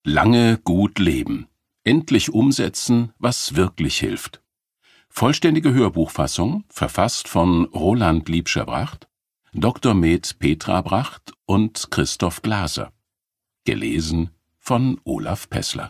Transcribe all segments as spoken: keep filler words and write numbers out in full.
Lange gut leben. Endlich umsetzen, was wirklich hilft. Vollständige Hörbuchfassung, verfasst von Roland Liebscher-Bracht, Doktor med Petra Bracht und Christoph Glaser. Gelesen von Olaf Pessler.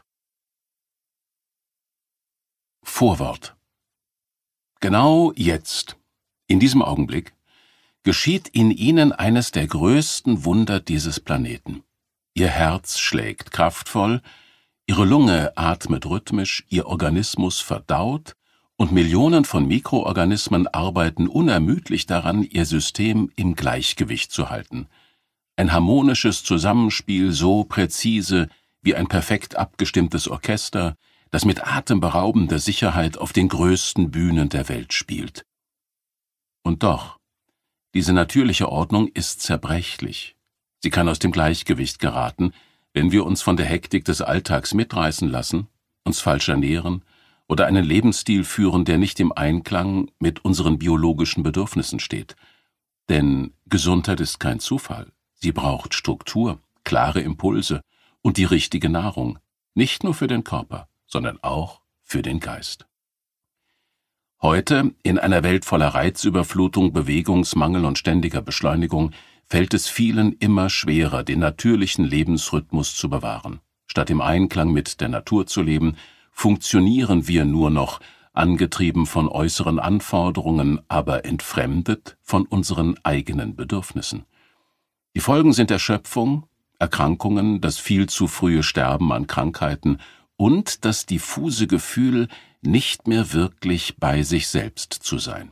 Vorwort. Genau jetzt, in diesem Augenblick, geschieht in Ihnen eines der größten Wunder dieses Planeten. Ihr Herz schlägt kraftvoll, Ihre Lunge atmet rhythmisch, Ihr Organismus verdaut und Millionen von Mikroorganismen arbeiten unermüdlich daran, Ihr System im Gleichgewicht zu halten. Ein harmonisches Zusammenspiel so präzise wie ein perfekt abgestimmtes Orchester, das mit atemberaubender Sicherheit auf den größten Bühnen der Welt spielt. Und doch, diese natürliche Ordnung ist zerbrechlich. Sie kann aus dem Gleichgewicht geraten, wenn wir uns von der Hektik des Alltags mitreißen lassen, uns falsch ernähren oder einen Lebensstil führen, der nicht im Einklang mit unseren biologischen Bedürfnissen steht. Denn Gesundheit ist kein Zufall. Sie braucht Struktur, klare Impulse und die richtige Nahrung, nicht nur für den Körper, sondern auch für den Geist. Heute, in einer Welt voller Reizüberflutung, Bewegungsmangel und ständiger Beschleunigung, fällt es vielen immer schwerer, den natürlichen Lebensrhythmus zu bewahren. Statt im Einklang mit der Natur zu leben, funktionieren wir nur noch, angetrieben von äußeren Anforderungen, aber entfremdet von unseren eigenen Bedürfnissen. Die Folgen sind Erschöpfung, Erkrankungen, das viel zu frühe Sterben an Krankheiten und das diffuse Gefühl, nicht mehr wirklich bei sich selbst zu sein.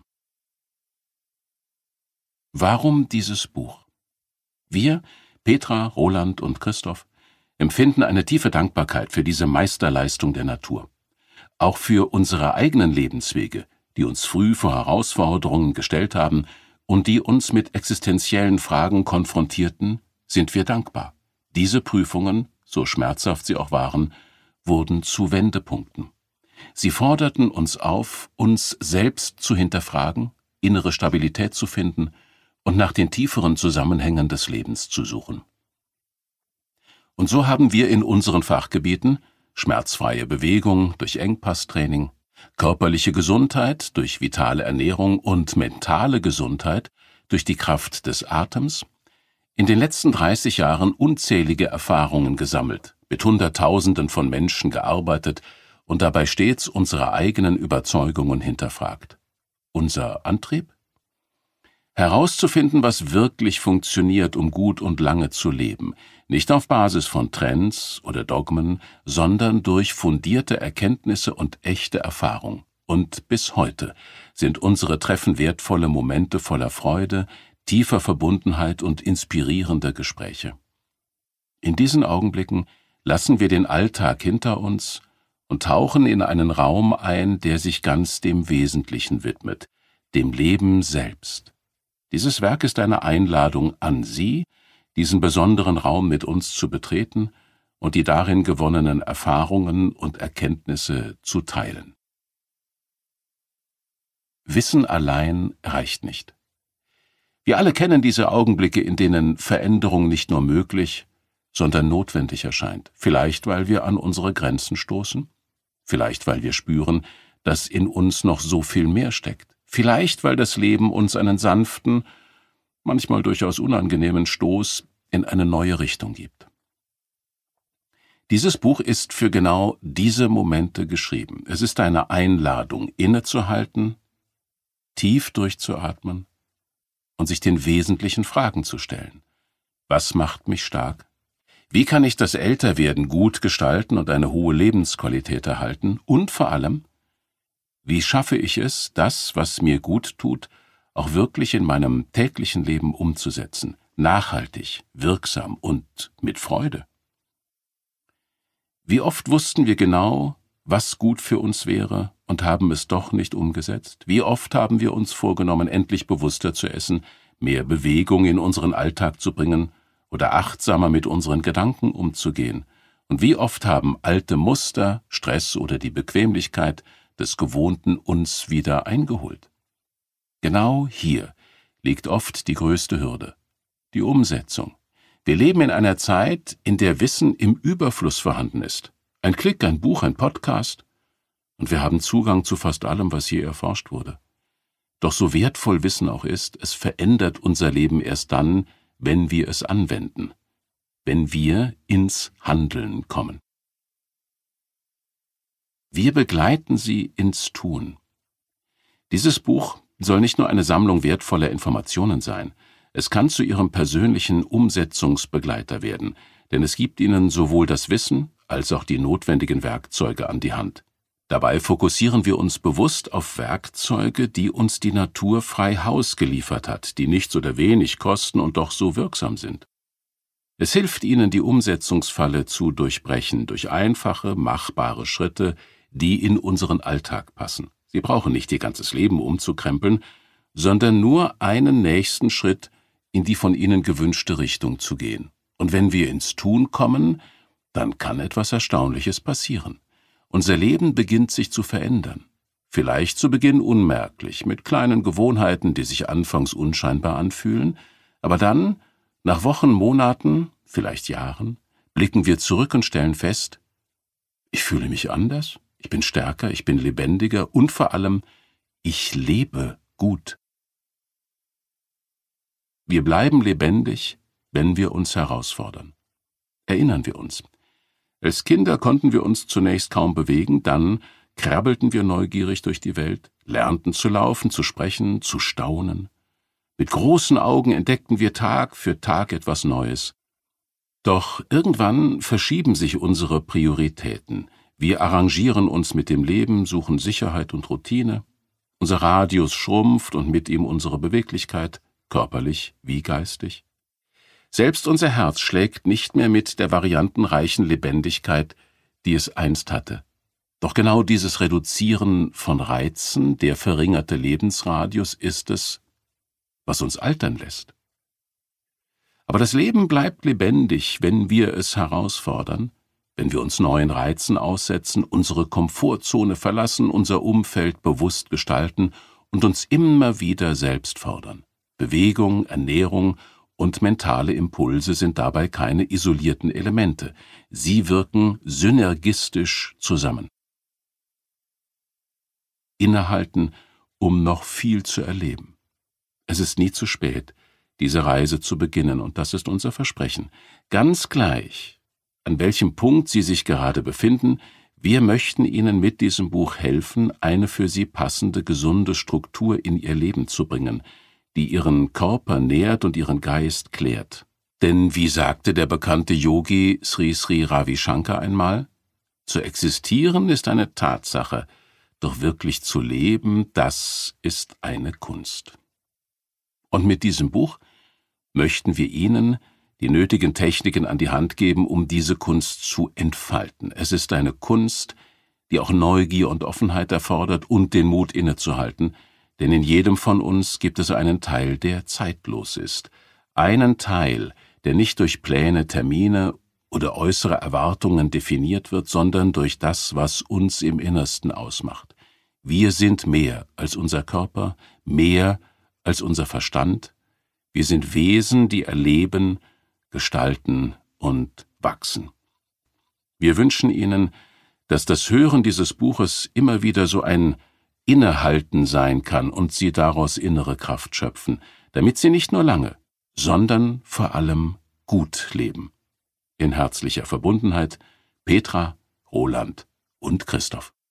Warum dieses Buch? Wir, Petra, Roland und Christoph, empfinden eine tiefe Dankbarkeit für diese Meisterleistung der Natur. Auch für unsere eigenen Lebenswege, die uns früh vor Herausforderungen gestellt haben und die uns mit existenziellen Fragen konfrontierten, sind wir dankbar. Diese Prüfungen, so schmerzhaft sie auch waren, wurden zu Wendepunkten. Sie forderten uns auf, uns selbst zu hinterfragen, innere Stabilität zu finden und nach den tieferen Zusammenhängen des Lebens zu suchen. Und so haben wir in unseren Fachgebieten schmerzfreie Bewegung durch Engpasstraining, körperliche Gesundheit durch vitale Ernährung und mentale Gesundheit durch die Kraft des Atems in den letzten dreißig Jahren unzählige Erfahrungen gesammelt, mit Hunderttausenden von Menschen gearbeitet und dabei stets unsere eigenen Überzeugungen hinterfragt. Unser Antrieb? Herauszufinden, was wirklich funktioniert, um gut und lange zu leben, nicht auf Basis von Trends oder Dogmen, sondern durch fundierte Erkenntnisse und echte Erfahrung. Und bis heute sind unsere Treffen wertvolle Momente voller Freude, tiefer Verbundenheit und inspirierender Gespräche. In diesen Augenblicken lassen wir den Alltag hinter uns und tauchen in einen Raum ein, der sich ganz dem Wesentlichen widmet, dem Leben selbst. Dieses Werk ist eine Einladung an Sie, diesen besonderen Raum mit uns zu betreten und die darin gewonnenen Erfahrungen und Erkenntnisse zu teilen. Wissen allein reicht nicht. Wir alle kennen diese Augenblicke, in denen Veränderung nicht nur möglich, sondern notwendig erscheint. Vielleicht, weil wir an unsere Grenzen stoßen, vielleicht, weil wir spüren, dass in uns noch so viel mehr steckt. Vielleicht, weil das Leben uns einen sanften, manchmal durchaus unangenehmen Stoß in eine neue Richtung gibt. Dieses Buch ist für genau diese Momente geschrieben. Es ist eine Einladung, innezuhalten, tief durchzuatmen und sich den wesentlichen Fragen zu stellen. Was macht mich stark? Wie kann ich das Älterwerden gut gestalten und eine hohe Lebensqualität erhalten? Und vor allem, wie schaffe ich es, das, was mir gut tut, auch wirklich in meinem täglichen Leben umzusetzen, nachhaltig, wirksam und mit Freude? Wie oft wussten wir genau, was gut für uns wäre und haben es doch nicht umgesetzt? Wie oft haben wir uns vorgenommen, endlich bewusster zu essen, mehr Bewegung in unseren Alltag zu bringen oder achtsamer mit unseren Gedanken umzugehen? Und wie oft haben alte Muster, Stress oder die Bequemlichkeit des Gewohnten uns wieder eingeholt? Genau hier liegt oft die größte Hürde, die Umsetzung, Wir leben in einer Zeit, in der Wissen im Überfluss vorhanden ist. Ein Klick, ein Buch, ein Podcast, und wir haben Zugang zu fast allem, was je erforscht wurde. Doch so wertvoll Wissen auch ist, es verändert unser Leben erst dann, wenn wir es anwenden, wenn wir ins Handeln kommen. Wir begleiten Sie ins Tun. Dieses Buch soll nicht nur eine Sammlung wertvoller Informationen sein, es kann zu Ihrem persönlichen Umsetzungsbegleiter werden, denn es gibt Ihnen sowohl das Wissen als auch die notwendigen Werkzeuge an die Hand. Dabei fokussieren wir uns bewusst auf Werkzeuge, die uns die Natur frei Haus geliefert hat, die nichts oder wenig kosten und doch so wirksam sind. Es hilft Ihnen, die Umsetzungsfalle zu durchbrechen durch einfache, machbare Schritte, die in unseren Alltag passen. Sie brauchen nicht Ihr ganzes Leben umzukrempeln, sondern nur einen nächsten Schritt in die von Ihnen gewünschte Richtung zu gehen. Und wenn wir ins Tun kommen, dann kann etwas Erstaunliches passieren. Unser Leben beginnt sich zu verändern. Vielleicht zu Beginn unmerklich, mit kleinen Gewohnheiten, die sich anfangs unscheinbar anfühlen, aber dann, nach Wochen, Monaten, vielleicht Jahren, blicken wir zurück und stellen fest, ich fühle mich anders, ich bin stärker, ich bin lebendiger und vor allem, ich lebe gut. Wir bleiben lebendig, wenn wir uns herausfordern. Erinnern wir uns. Als Kinder konnten wir uns zunächst kaum bewegen, dann krabbelten wir neugierig durch die Welt, lernten zu laufen, zu sprechen, zu staunen. Mit großen Augen entdeckten wir Tag für Tag etwas Neues. Doch irgendwann verschieben sich unsere Prioritäten. Wir arrangieren uns mit dem Leben, suchen Sicherheit und Routine. Unser Radius schrumpft und mit ihm unsere Beweglichkeit, körperlich wie geistig. Selbst unser Herz schlägt nicht mehr mit der variantenreichen Lebendigkeit, die es einst hatte. Doch genau dieses Reduzieren von Reizen, der verringerte Lebensradius ist es, was uns altern lässt. Aber das Leben bleibt lebendig, wenn wir es herausfordern, wenn wir uns neuen Reizen aussetzen, unsere Komfortzone verlassen, unser Umfeld bewusst gestalten und uns immer wieder selbst fordern. Bewegung, Ernährung und mentale Impulse sind dabei keine isolierten Elemente. Sie wirken synergistisch zusammen. Innehalten, um noch viel zu erleben. Es ist nie zu spät, diese Reise zu beginnen, und das ist unser Versprechen. Ganz gleich, an welchem Punkt Sie sich gerade befinden, wir möchten Ihnen mit diesem Buch helfen, eine für Sie passende, gesunde Struktur in Ihr Leben zu bringen, die Ihren Körper nährt und Ihren Geist klärt. Denn wie sagte der bekannte Yogi Sri Sri Ravi Shankar einmal, zu existieren ist eine Tatsache, doch wirklich zu leben, das ist eine Kunst. Und mit diesem Buch möchten wir Ihnen die nötigen Techniken an die Hand geben, um diese Kunst zu entfalten. Es ist eine Kunst, die auch Neugier und Offenheit erfordert und den Mut innezuhalten, denn in jedem von uns gibt es einen Teil, der zeitlos ist, einen Teil, der nicht durch Pläne, Termine oder äußere Erwartungen definiert wird, sondern durch das, was uns im Innersten ausmacht. Wir sind mehr als unser Körper, mehr als unser Verstand. Wir sind Wesen, die erleben, gestalten und wachsen. Wir wünschen Ihnen, dass das Hören dieses Buches immer wieder so ein Innehalten sein kann und Sie daraus innere Kraft schöpfen, damit Sie nicht nur lange, sondern vor allem gut leben. In herzlicher Verbundenheit Petra, Roland und Christoph.